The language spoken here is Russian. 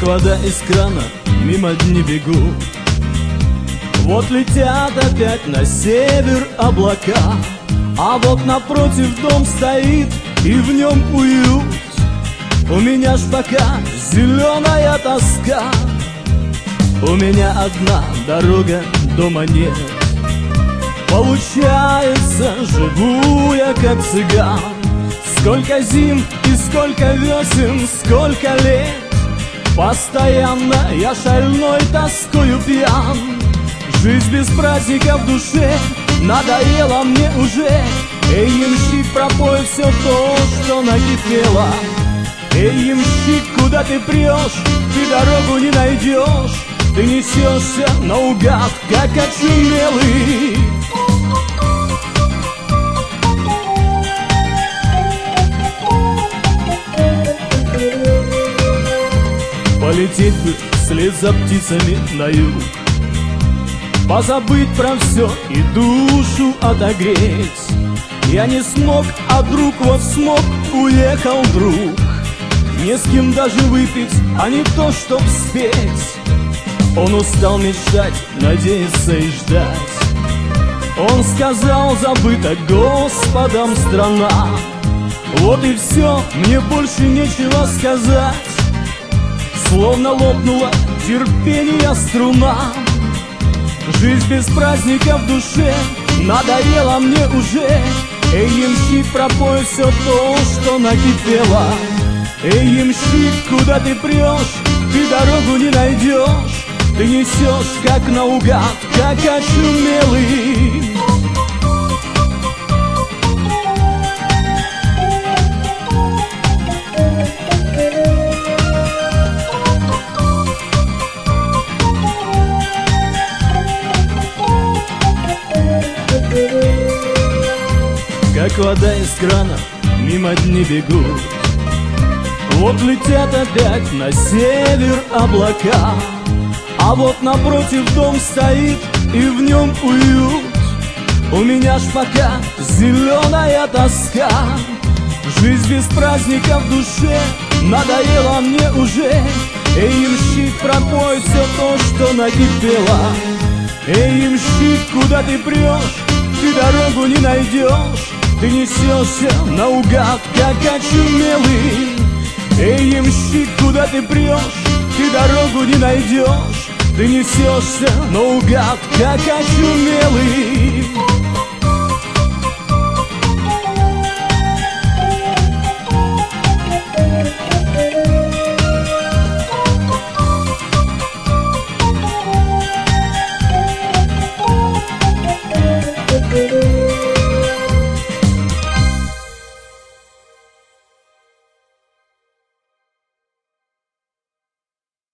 как вода из крана, мимо дни бегут. Вот летят опять на север облака, а вот напротив дом стоит, и в нем уют. У меня ж пока зеленая тоска, у меня одна дорога, дома нет. Получается, живу я как цыган. Сколько зим и сколько весен, сколько лет, постоянно я шальной тоскою пьян. Жизнь без праздника в душе надоела мне уже. Эй, ямщик, пропой все то, что накипело. Эй, ямщик, куда ты прешь? Ты дорогу не найдешь. Ты несешься наугад, как очумелый. Полететь бы вслед за птицами на юг, позабыть про все и душу отогреть. Я не смог, а друг вот смог, уехал друг. Не с кем даже выпить, а не то, чтоб спеть. Он устал мечтать, надеяться и ждать. Он сказал, забыта Господом страна. Вот и все, мне больше нечего сказать. Словно лопнула терпение струна. Жизнь без праздника в душе надоела мне уже. Эй, ямщик, пропой все то, что накипело. Эй, ямщик, куда ты прешь? Ты дорогу не найдешь. Ты несешь как наугад, как очумелый. Как вода из крана, мимо дни бегут. Вот летят опять на север облака, а вот напротив дом стоит, и в нем уют. У меня ж пока зеленая тоска. Жизнь без праздника в душе надоела мне уже. Эй, ямщик, пропой все то, что накипело. Эй, ямщик, куда ты прешь? Ты дорогу не найдешь. Ты несешься наугад, как очумелый. Эй, ямщик, куда ты прешь? Ты дорогу не найдешь. Ты несешься наугад, как очумелый. Thank you.